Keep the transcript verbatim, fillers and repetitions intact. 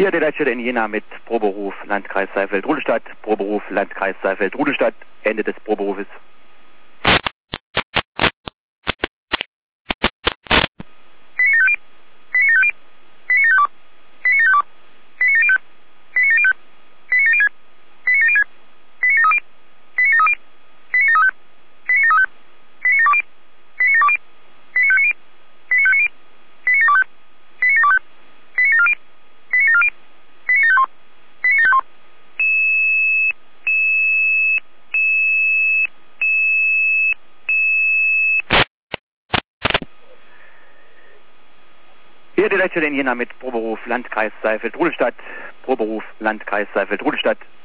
Hier der Leitstelle in Jena mit Proberuf Landkreis Saalfeld-Rudolstadt, Proberuf Landkreis Saalfeld-Rudolstadt, Ende des Proberufes. Hier die Leitstelle in Jena mit Proberuf Landkreis Saalfeld-Rudolstadt, Proberuf Landkreis Saalfeld-Rudolstadt,